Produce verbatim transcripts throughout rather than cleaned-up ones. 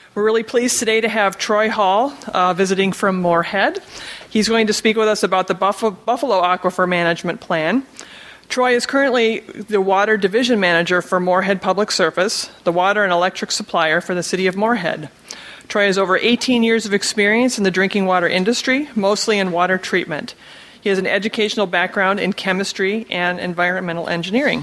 We're really pleased today to have Troy Hall uh, visiting from Moorhead. He's going to speak with us about the Buffalo, Buffalo Aquifer Management Plan. Troy is currently the Water Division Manager for Moorhead Public Service, the water and electric supplier for the City of Moorhead. Troy has over eighteen years of experience in the drinking water industry, mostly in water treatment. He has an educational background in chemistry and environmental engineering.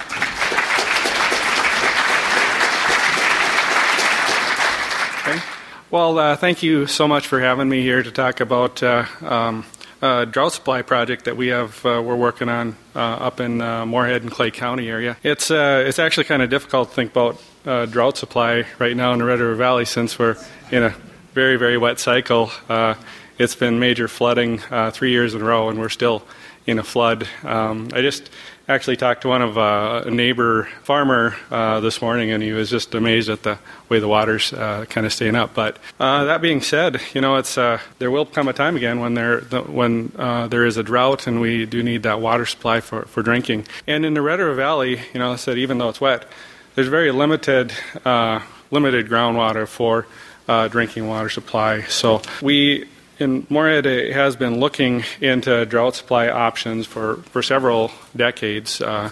Okay. Well, uh, thank you so much for having me here to talk about uh, um, a drought supply project that we have uh, we're working on uh, up in uh, Moorhead and Clay County area. It's uh, it's actually kind of difficult to think about uh, drought supply right now in the Red River Valley since we're in a very very wet cycle. Uh, it's been major flooding uh, three years in a row, and we're still in a flood. Um, I just actually talked to one of uh, a neighbor farmer uh, this morning, and he was just amazed at the way the water's uh, kind of staying up. But uh, that being said, you know, it's uh, there will come a time again when there the, when uh, there is a drought, and we do need that water supply for, for drinking. And in the Red River Valley, you know, I said even though it's wet, there's very limited uh, limited groundwater for uh, drinking water supply. So we. In Moorhead has been looking into drought supply options for, for several decades. Uh,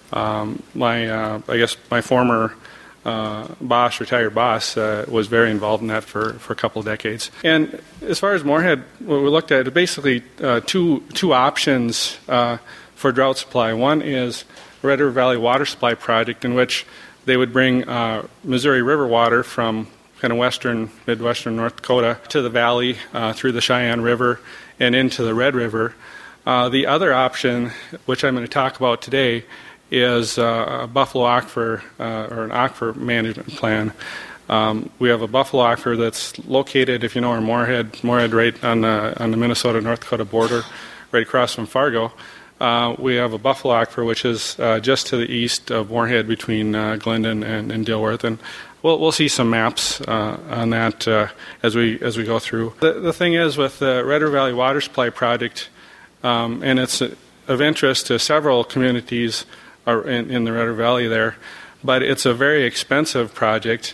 um, my, uh, I guess, my former uh, boss, retired boss, uh, was very involved in that for, for a couple of decades. And as far as Moorhead, what we looked at, basically uh, two two options uh, for drought supply. One is Red River Valley Water Supply Project, in which they would bring uh, Missouri River water from kind of western, midwestern North Dakota to the valley uh, through the Cheyenne River and into the Red River. Uh, the other option, which I'm going to talk about today, is uh, a Buffalo Aquifer uh, or an aquifer management plan. Um, we have a Buffalo Aquifer that's located, if you know, in Moorhead, Moorhead right on the on the Minnesota-North Dakota border, right across from Fargo. Uh, we have a Buffalo Aquifer, which is uh, just to the east of Moorhead between uh, Glendon and, and Dilworth, and We'll we'll see some maps uh, on that uh, as we as we go through. The the thing is with the Red River Valley Water Supply Project, um, and it's of interest to several communities in, in the Red River Valley there, but it's a very expensive project,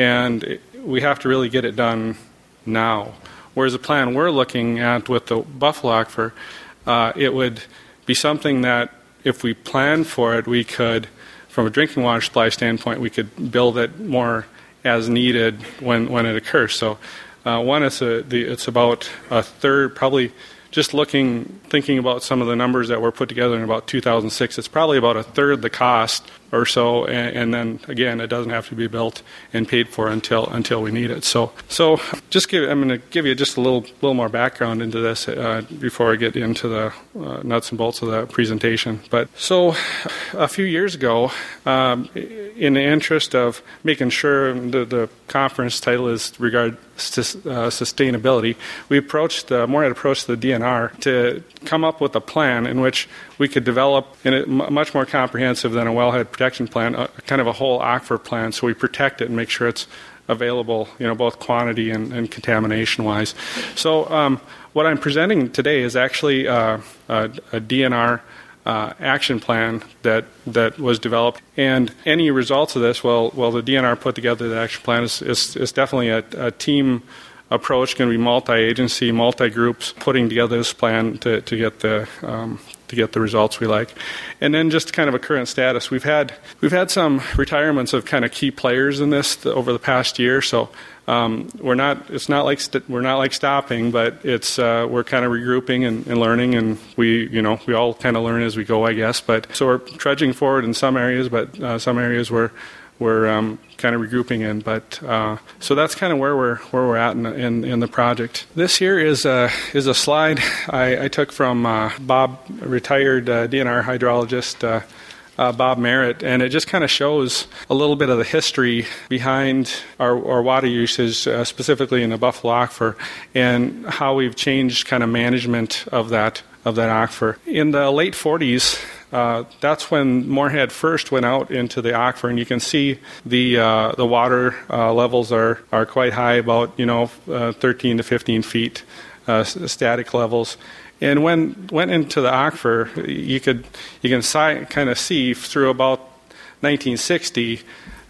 and we have to really get it done now. Whereas the plan we're looking at with the Buffalo Aquifer, uh, it would be something that if we plan for it, we could. From a drinking water supply standpoint, we could build it more as needed when, when it occurs. So, uh, one, it's a, the, it's about a third, probably just looking, thinking about some of the numbers that were put together in about two thousand six, it's probably about a third the cost or so, and, and then again, it doesn't have to be built and paid for until until we need it. So, so just give, I'm going to give you just a little little more background into this uh, before I get into the uh, nuts and bolts of the presentation. But so, a few years ago, um, in the interest of making sure the, the conference title is regard to uh, sustainability, we approached uh, Moorhead approached the D N R to come up with a plan in which we could develop in a m- much more comprehensive than a wellhead protection plan, a, kind of a whole aquifer plan, so we protect it and make sure it's available, you know, both quantity and, and contamination-wise. So um, what I'm presenting today is actually uh, a, a D N R uh, action plan that that was developed, and any results of this, well, well, the D N R put together the action plan is is, is definitely a, a team approach, going to be multi-agency, multi-groups putting together this plan to, to get the um, to get the results we like. And then just kind of a current status. We've had we've had some retirements of kind of key players in this over the past year. So um, we're not it's not like st- we're not like stopping, but it's uh, we're kind of regrouping and, and learning, and we you know we all kind of learn as we go, I guess. But so we're trudging forward in some areas, but uh, some areas we're we're um, kind of regrouping in. But uh, so that's kind of where we're where we're at in, in in the project. This here is a is a slide I, I took from uh, Bob, retired uh, D N R hydrologist uh, uh, Bob Merritt, and it just kind of shows a little bit of the history behind our, our water usage, uh, specifically in the Buffalo Aquifer, and how we've changed kind of management of that of that aquifer. In the late forties, uh, that's when Moorhead first went out into the aquifer, and you can see the uh, the water uh, levels are, are quite high, about you know uh, thirteen to fifteen feet uh, static levels. And when went into the aquifer, you could you can si- kind of see through about nineteen sixty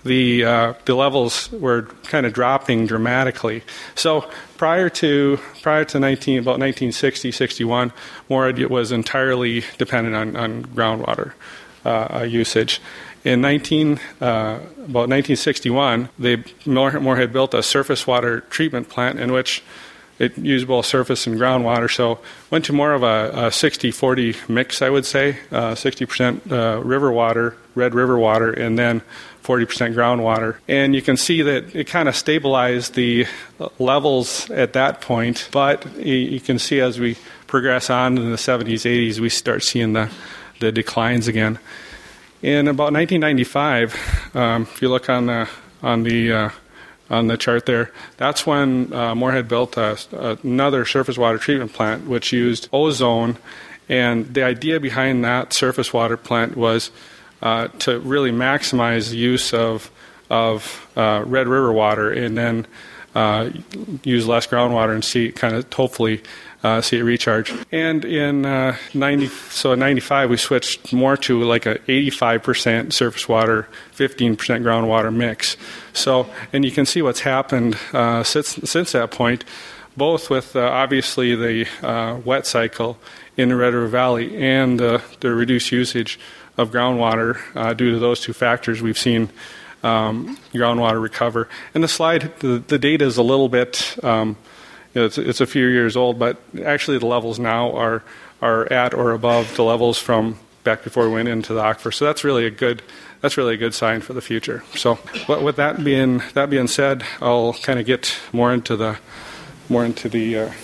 the uh, the levels were kind of dropping dramatically. So prior to prior to nineteen about nineteen sixty, sixty-one, Moorhead was entirely dependent on, on groundwater uh, usage. In nineteen uh, about nineteen sixty-one, they Moorhead built a surface water treatment plant in which it used both surface and groundwater, so went to more of a, a sixty forty mix, I would say, uh, sixty percent uh, river water, Red River water, and then forty percent groundwater. And you can see that it kind of stabilized the levels at that point, but you can see as we progress on in the seventies, eighties, we start seeing the, the declines again. In about nineteen ninety-five, um, if you look on the on the uh, on the chart there, that's when uh, Moorhead built a, another surface water treatment plant which used ozone, and the idea behind that surface water plant was uh, to really maximize the use of of uh, Red River water, and then uh, use less groundwater and see kind of hopefully uh, see it recharge. And in uh, ninety, so in ninety-five, we switched more to like a eighty-five percent surface water, fifteen percent groundwater mix. So, and you can see what's happened uh, since since that point, both with uh, obviously the uh, wet cycle in the Red River Valley and uh, the reduced usage of groundwater uh, due to those two factors. We've seen um, groundwater recover. And the slide, the, the data is a little bit. Um, It's, it's a few years old, but actually the levels now are are at or above the levels from back before we went into the aquifer. So that's really a good that's really a good sign for the future. So, but with that being that being said, I'll kind of get more into the more into the uh,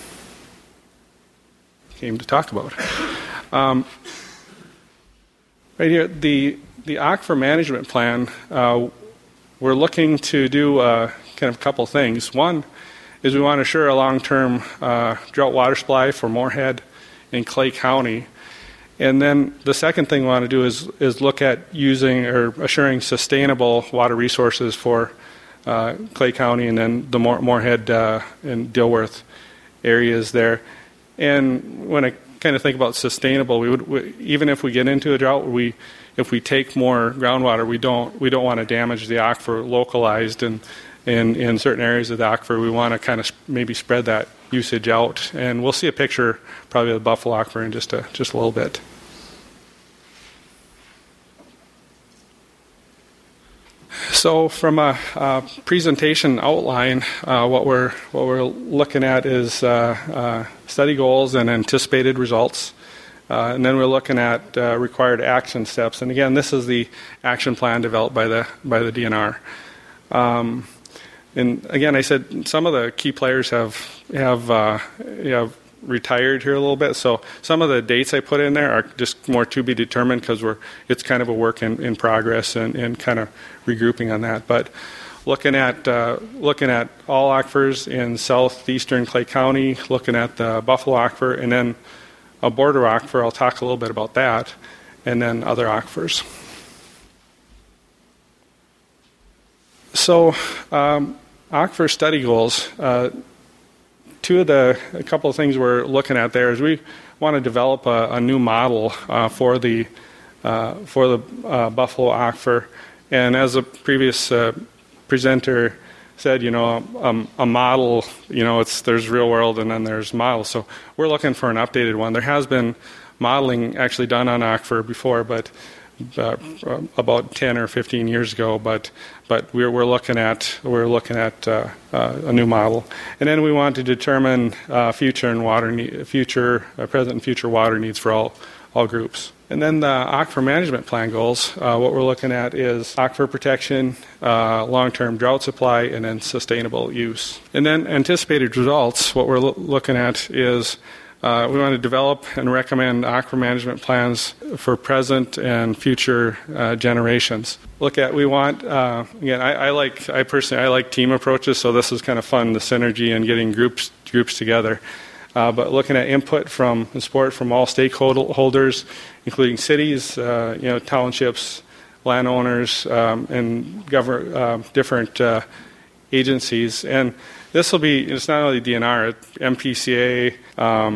game to talk about. Um, right here, the the aquifer management plan. Uh, we're looking to do uh, kind of a couple things. One is we want to assure a long-term uh, drought water supply for Moorhead in Clay County. And then the second thing we want to do is is look at using or assuring sustainable water resources for uh, Clay County and then the Moor- Moorhead uh, and Dilworth areas there. And when I kind of think about sustainable, we would we, even if we get into a drought, we if we take more groundwater, we don't we don't want to damage the aquifer localized and In, in certain areas of the aquifer. We want to kind of maybe spread that usage out. And we'll see a picture probably of the Buffalo Aquifer in just a, just a little bit. So from a, a presentation outline, uh, what we're what we're looking at is uh, uh, study goals and anticipated results. Uh, and then we're looking at uh, required action steps. And again, this is the action plan developed by the by the D N R. Um, And again, I said some of the key players have have uh, have retired here a little bit. So some of the dates I put in there are just more to be determined because we're it's kind of a work in, in progress and, and kind of regrouping on that. But looking at uh, looking at all aquifers in southeastern Clay County, looking at the Buffalo Aquifer, and then a border aquifer. I'll talk a little bit about that, and then other aquifers. So. Um, Aquifer study goals. Uh, two of the a couple of things we're looking at there is we want to develop a, a new model uh, for the uh, for the uh, Buffalo Aquifer, and as a previous uh, presenter said, you know, um, a model, you know, it's there's real world and then there's models. So we're looking for an updated one. There has been modeling actually done on aquifer before, but. Uh, about ten or fifteen years ago, but but we're we're looking at we're looking at uh, uh, a new model, and then we want to determine uh, future and water need, future uh, present and future water needs for all all groups. And then the aquifer management plan goals. Uh, what we're looking at is aquifer protection, uh, long-term drought supply, and then sustainable use. And then anticipated results. What we're lo- looking at is. Uh, we want to develop and recommend aquifer management plans for present and future uh, generations. Look at, we want, uh, again, I, I like, I personally, I like team approaches, so this is kind of fun, the synergy and getting groups groups together. Uh, but looking at input from and support from all stakeholders, including cities, uh, you know, townships, landowners, um, and govern, uh, different uh, agencies. And this will be, it's not only D N R, M P C A, um,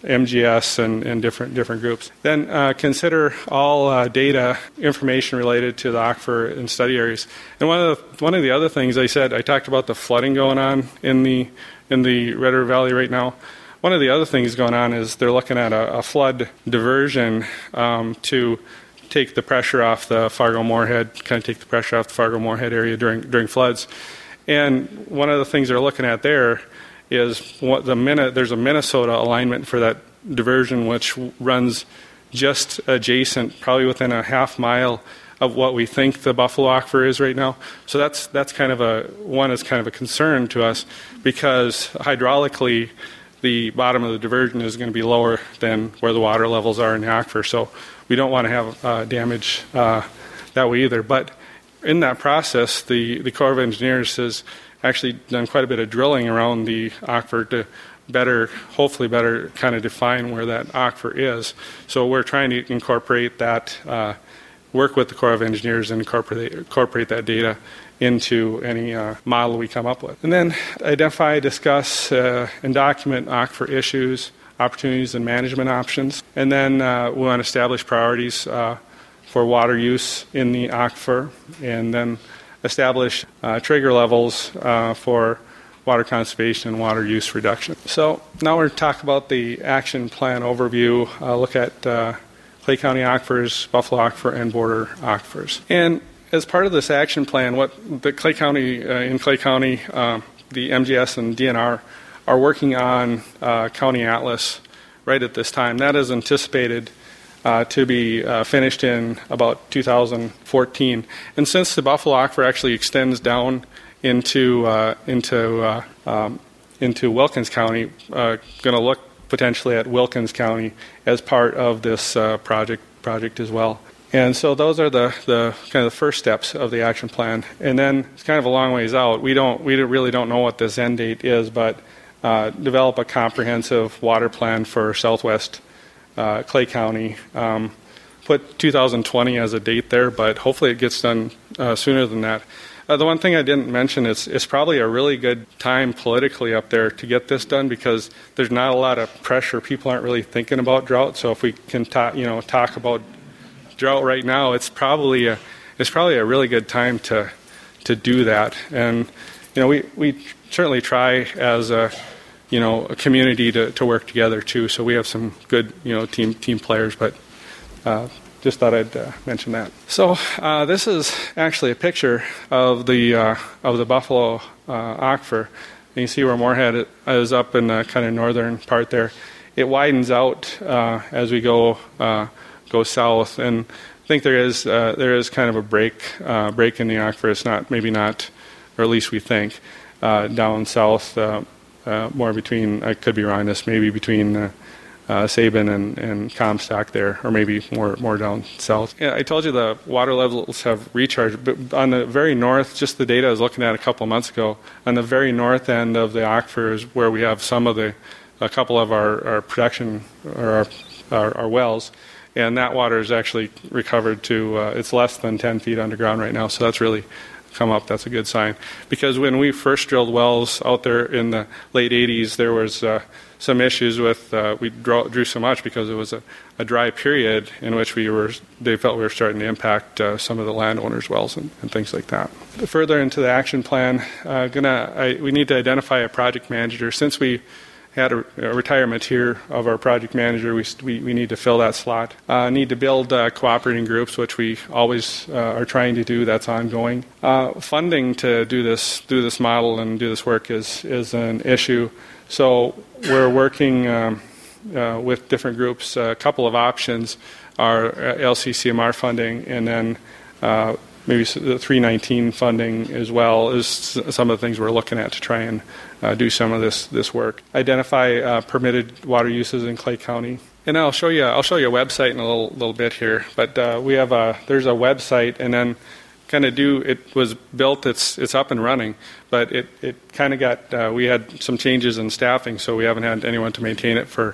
M G S and, and different different groups. Then uh, consider all uh, data, information related to the aquifer and study areas. And one of the, one of the other things I said, I talked about the flooding going on in the in the Red River Valley right now. One of the other things going on is they're looking at a, a flood diversion um, to take the pressure off the Fargo-Moorhead, kind of take the pressure off the Fargo-Moorhead area during during floods. And one of the things they're looking at there is what the minute there's a Minnesota alignment for that diversion, which runs just adjacent, probably within a half mile of what we think the Buffalo Aquifer is right now. So that's that's kind of a one is kind of a concern to us, because hydraulically the bottom of the diversion is going to be lower than where the water levels are in the aquifer. So we don't want to have uh, damage uh, that way either. But in that process, the, the Corps of Engineers has actually done quite a bit of drilling around the aquifer to better, hopefully better kind of define where that aquifer is. So we're trying to incorporate that, uh, work with the Corps of Engineers and incorporate, incorporate that data into any uh, model we come up with. And then identify, discuss, uh, and document aquifer issues, opportunities, and management options. And then uh, we want to establish priorities uh, for water use in the aquifer, and then establish uh, trigger levels uh, for water conservation and water use reduction. So now we're going to talk about the action plan overview, uh, look at uh, Clay County aquifers, Buffalo Aquifer, and border aquifers. And as part of this action plan, what the Clay County, uh, in Clay County, uh, the M G S and D N R are working on uh, County Atlas right at this time. That is anticipated uh, to be uh, finished in about two thousand fourteen. And since the Buffalo Aquifer actually extends down into uh, into uh, um, into Wilkins County, uh, going to look potentially at Wilkins County as part of this uh, project project as well. And so those are the, the kind of the first steps of the action plan. And then it's kind of a long ways out. We don't we really don't know what this end date is, but uh, develop a comprehensive water plan for Southwest uh, Clay County. Um, put two thousand twenty as a date there, but hopefully it gets done uh, sooner than that. Uh, the one thing I didn't mention is it's probably a really good time politically up there to get this done, because there's not a lot of pressure. People aren't really thinking about drought. So if we can talk, you know, talk about drought right now, it's probably a it's probably a really good time to to do that. And you know, we we certainly try as a you know a community to, to work together too. So we have some good you know team team players, but uh, just thought I'd uh, mention that. So uh, this is actually a picture of the uh, of the Buffalo uh, Aquifer. And you see where Moorhead is up in the kind of northern part there. It widens out uh, as we go. Uh, go south, and I think there is uh, there is kind of a break uh, break in the aquifer. It's not maybe not, or at least we think, uh, down south, uh, uh, more between. I could be wrong. This maybe between uh, uh, Sabin and, and Comstock there, or maybe more more down south. Yeah, I told you the water levels have recharged, but on the very north, just the data I was looking at a couple of months ago, on the very north end of the aquifer is where we have some of the a couple of our, our production or our, our, our wells. And that water is actually recovered to, uh, it's less than ten feet underground right now, so that's really come up. That's a good sign. Because when we first drilled wells out there in the late eighties, there was uh, some issues with, uh, we drew, drew so much because it was a, a dry period in which we were, they felt we were starting to impact uh, some of the landowners' wells and, and things like that. Further into the action plan, uh, gonna, I, we need to identify a project manager. Since we had a, a retirement here of our project manager, we, we, we need to fill that slot. Uh, need to build uh, cooperating groups, which we always uh, are trying to do. That's ongoing. Uh, funding to do this do this model and do this work is is an issue. So we're working um, uh, with different groups. A couple of options are L C C M R funding, and then uh, maybe the three nineteen funding as well is some of the things we're looking at to try and uh, do some of this this work. Identify uh, permitted water uses in Clay County, and I'll show you I'll show you a website in a little little bit here. But uh, we have a there's a website, and then kind of do it was built. It's it's up and running, but it it kind of got uh, we had some changes in staffing, so we haven't had anyone to maintain it for a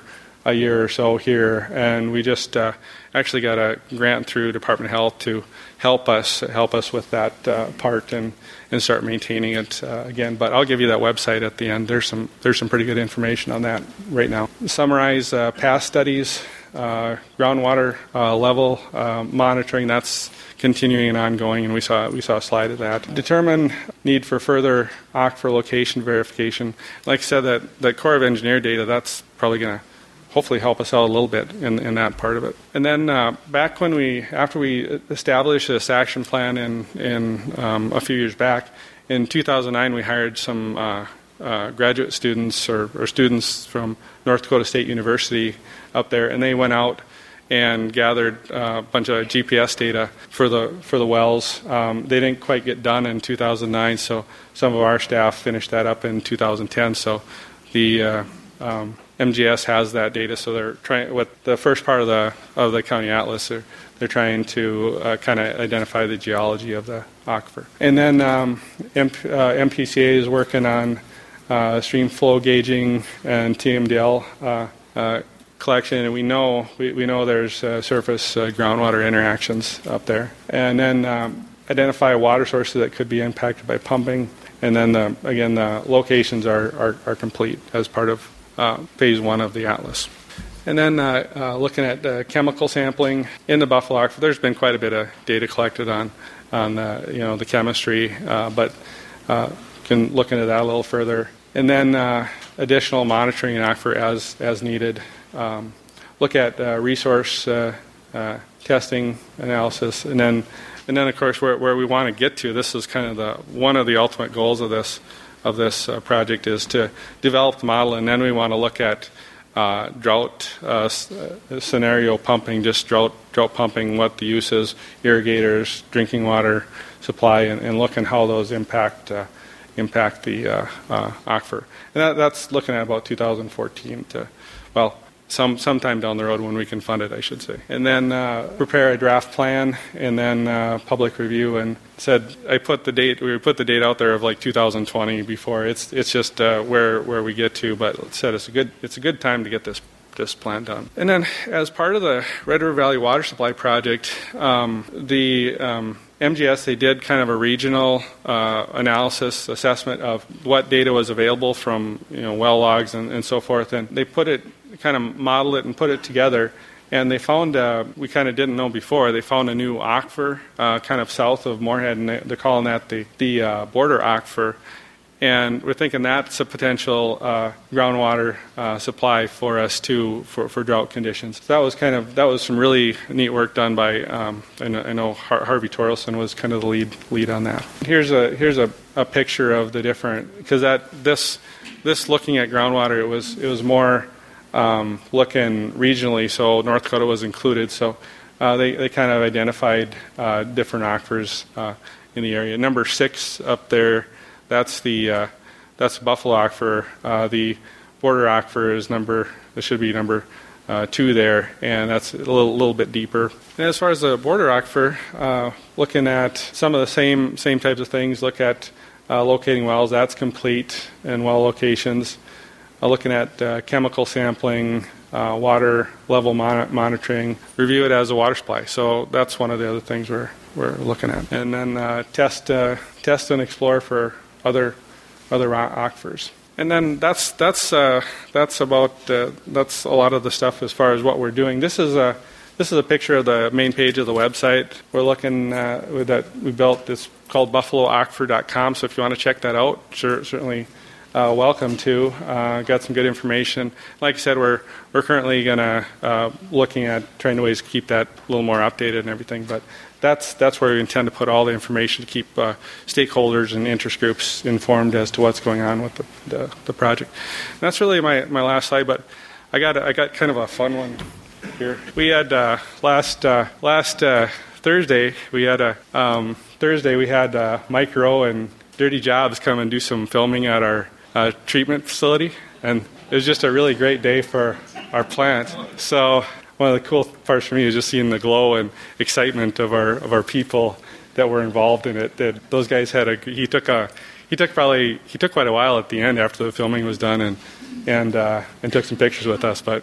a year or so here, and we just uh, actually got a grant through Department of Health to help us help us with that uh, part and, and start maintaining it uh, again. But I'll give you that website at the end. There's some there's some pretty good information on that right now. Summarize uh, past studies, uh, groundwater uh, level uh, monitoring. That's continuing and ongoing, and we saw we saw a slide of that. Determine need for further aquifer location verification. Like I said, that, that Corps of Engineer data, that's probably going to hopefully help us out a little bit in, in that part of it. And then uh, back when we, after we established this action plan in, in um, a few years back, in two thousand nine we hired some uh, uh, graduate students or, or students from North Dakota State University up there, and they went out and gathered uh, a bunch of G P S data for the for the wells. Um, they didn't quite get done in two thousand nine, so some of our staff finished that up in two thousand ten. So the uh, um, M G S has that data. So they're trying with the first part of the of the county atlas. They're they're trying to uh, kind of identify the geology of the aquifer. And then um, M- uh, M P C A is working on uh, stream flow gauging and T M D L. Uh, uh, collection, and we know we, we know there's uh, surface uh, groundwater interactions up there, and then um, identify water sources that could be impacted by pumping, and then the, again the locations are, are, are complete as part of uh, phase one of the atlas. And then uh, uh, looking at uh, chemical sampling in the Buffalo Aquifer, there's been quite a bit of data collected on on uh, you know the chemistry, uh, but uh, can look into that a little further, and then uh, additional monitoring in aquifer as as needed. Um, look at uh, resource uh, uh, testing analysis, and then, and then of course, where, where we want to get to. This is kind of the one of the ultimate goals of this of this uh, project is to develop the model, and then we want to look at uh, drought uh, s- uh, scenario pumping, just drought drought pumping, what the use is, irrigators, drinking water supply, and, and look at how those impact uh, impact the uh, uh, aquifer. And that, that's looking at about two thousand fourteen to well. Some sometime down the road when we can fund it, I should say. And then uh, prepare a draft plan, and then uh, public review. And said I put the date. We put the date out there of like two thousand twenty before. It's it's just uh, where where we get to. But it said it's a good it's a good time to get this this plan done. And then as part of the Red River Valley Water Supply Project, um, the um, M G S, they did kind of a regional uh, analysis assessment of what data was available from you know well logs and, and so forth, and they put it kind of modeled it and put it together, and they found uh, we kind of didn't know before. They found a new aquifer uh, kind of south of Moorhead, and they, they're calling that the the uh, border aquifer. And we're thinking that's a potential uh, groundwater uh, supply for us too for, for drought conditions. So that was kind of that was some really neat work done by um, I know, I know Har- Harvey Torelson was kind of the lead lead on that. Here's a here's a, a picture of the different because that this this looking at groundwater it was it was more um, looking regionally. So North Dakota was included. So uh, they they kind of identified uh, different aquifers uh, in the area. Number six up there. That's the uh, that's Buffalo Aquifer. Uh, the border aquifer is number. This should be number uh, two there, and that's a little, little bit deeper. And as far as the border aquifer, uh, looking at some of the same same types of things. Look at uh, locating wells. That's complete and well locations. Uh, looking at uh, chemical sampling, uh, water level mon- monitoring. Review it as a water supply. So that's one of the other things we're we're looking at. And then uh, test uh, test and explore for other other aquifers, and then that's that's uh, that's about uh, that's a lot of the stuff as far as what we're doing. This is a this is a picture of the main page of the website. We're looking uh, with that we built. It's called buffalo aquifer dot com. So if you want to check that out, sure, certainly uh, welcome to. Uh, got some good information. Like I said, we're we're currently gonna uh, looking at trying to ways to keep that a little more updated and everything, but. That's that's where we intend to put all the information to keep uh, stakeholders and interest groups informed as to what's going on with the, the, the project. And that's really my, my last slide, but I got I got kind of a fun one here. We had uh, last uh, last uh, Thursday we had a um, Thursday we had uh, Mike Rowe and Dirty Jobs come and do some filming at our uh, treatment facility, and it was just a really great day for our plant. So. One of the cool parts for me is just seeing the glow and excitement of our of our people that were involved in it. That those guys had a he took a he took probably he took quite a while at the end after the filming was done and and uh, and took some pictures with us. But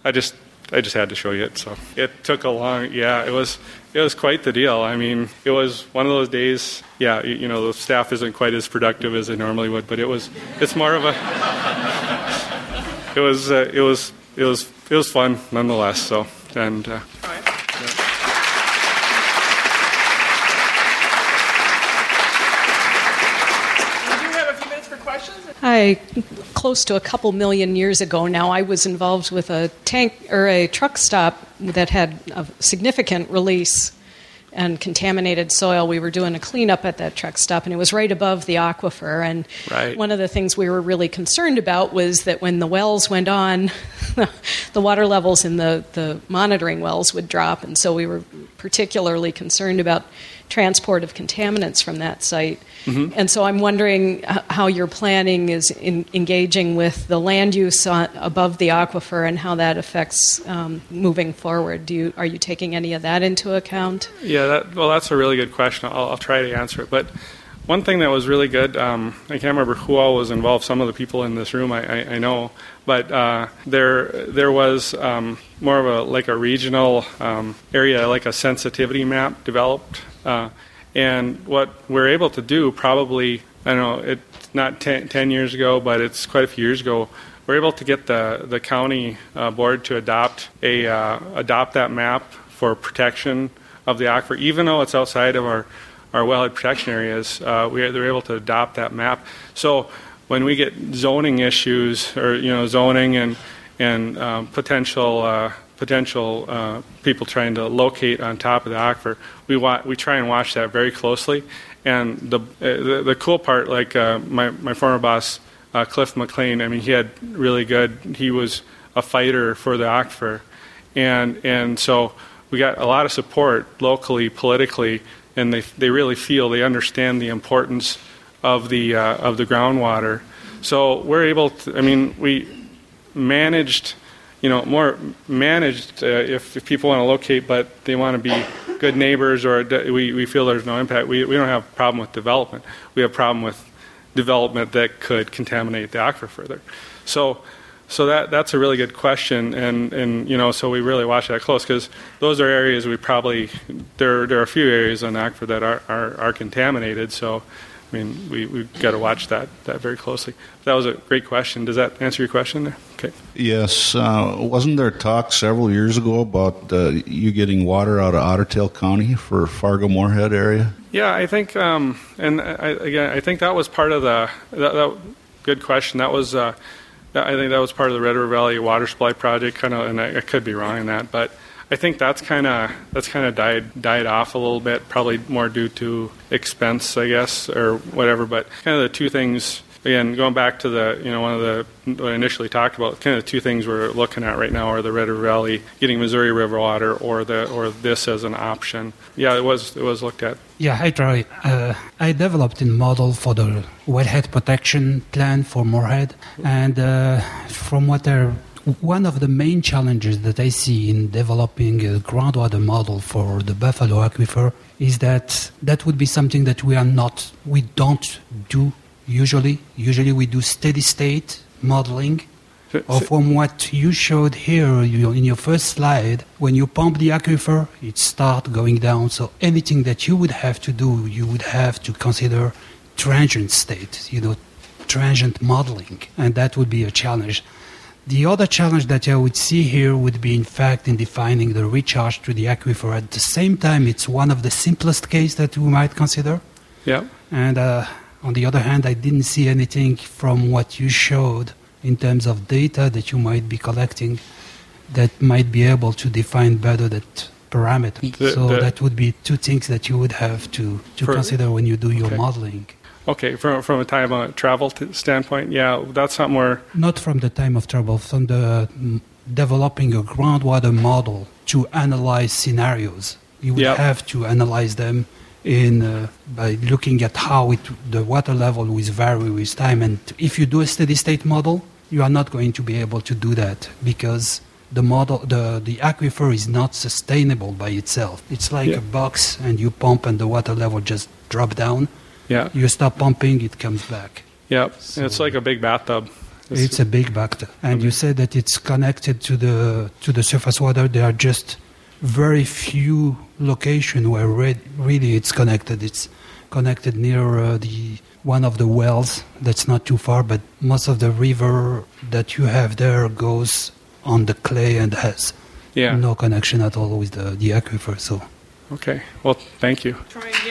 I just I just had to show you it. So it took a long, yeah, it was it was quite the deal. I mean, it was one of those days. Yeah, you, you know, the staff isn't quite as productive as they normally would, but it was it's more of a it was uh, it was it was it was fun nonetheless. So and. Uh, Hi. Close to a couple million years ago now, I was involved with a tank or a truck stop that had a significant release and contaminated soil. We were doing a cleanup at that truck stop, and it was right above the aquifer. And right. One of the things we were really concerned about was that when the wells went on, the water levels in the, the monitoring wells would drop. And so we were particularly concerned about transport of contaminants from that site. Mm-hmm. And so I'm wondering how your planning is in engaging with the land use on, above the aquifer and how that affects um, moving forward. Do you, are you taking any of that into account? Yeah, that, well, that's a really good question. I'll, I'll try to answer it. But one thing that was really good, um, I can't remember who all was involved. Some of the people in this room I, I, I know. But uh, there there was um, more of a like a regional um, area, like a sensitivity map developed. Uh, and what we're able to do probably, I don't know, it's not ten, ten years ago, but it's quite a few years ago, we're able to get the, the county uh, board to adopt a uh, adopt that map for protection of the aquifer, even though it's outside of our, our wellhead protection areas. Uh, we, they're able to adopt that map. So when we get zoning issues, or you know, zoning and and um, potential uh, potential uh, people trying to locate on top of the aquifer, we wa- we try and watch that very closely. And the uh, the, the cool part, like uh, my my former boss uh, Cliff McLean, I mean, he had really good. He was a fighter for the aquifer, and and so we got a lot of support locally, politically, and they they really feel they understand the importance of the uh, of the groundwater. So we're able to. I mean, we managed. You know, more managed uh, if, if people want to locate, but they want to be good neighbors, or de- we, we feel there's no impact. We we don't have a problem with development. We have a problem with development that could contaminate the aquifer further. So, so that that's a really good question, and, and you know, so we really watch that close, because those are areas we probably there there are a few areas on the aquifer that are, are, are contaminated. So, I mean, we we've got to watch that that very closely. That was a great question. Does that answer your question there? Okay. Yes. Uh, wasn't there talk several years ago about uh, you getting water out of Otter Tail County for Fargo-Moorhead area? Yeah, I think, um, and I, again, I think that was part of the. That, that, good question. That was, uh, that, I think that was part of the Red River Valley Water Supply Project. Kind of, and I, I could be wrong in that, but I think that's kind of that's kind of died died off a little bit. Probably more due to expense, I guess, or whatever. But kind of the two things. Again, going back to the, you know, one of the, what I initially talked about, kind of the two things we're looking at right now are the Red River Valley getting Missouri River water, or the or this as an option. Yeah, it was it was looked at. Yeah, hi Troy. Uh, I developed a model for the wellhead protection plan for Moorhead, and uh, from what I one of the main challenges that I see in developing a groundwater model for the Buffalo Aquifer is that that would be something that we are not, we don't do usually. Usually we do steady state modeling. Or from what you showed here you, in your first slide, when you pump the aquifer, it starts going down. So anything that you would have to do, you would have to consider transient state, you know, transient modeling, and that would be a challenge. The other challenge that I would see here would be, in fact, in defining the recharge to the aquifer. At the same time, it's one of the simplest cases that we might consider. Yeah. And uh, on the other hand, I didn't see anything from what you showed in terms of data that you might be collecting that might be able to define better that parameter. The, so the, that would be two things that you would have to, to for, consider when you do your okay. modeling. Okay, from from a time of travel t- standpoint, yeah, that's something where... Not from the time of travel, from the mm, developing a groundwater model to analyze scenarios. You would yep. have to analyze them in uh, by looking at how it, the water level will vary with time. And if you do a steady state model, you are not going to be able to do that because the model, the, the aquifer is not sustainable by itself. It's like yeah. a box, and you pump and the water level just drop down. Yeah. You stop pumping, it comes back. Yep. So, it's like a big bathtub. It's a big factor. And Okay. you said that it's connected to the to the surface water. There are just very few locations where re- really it's connected. It's connected near uh, the one of the wells that's not too far, but most of the river that you have there goes on the clay and has Yeah. no connection at all with the, the aquifer. So Okay. Well, thank you. Troy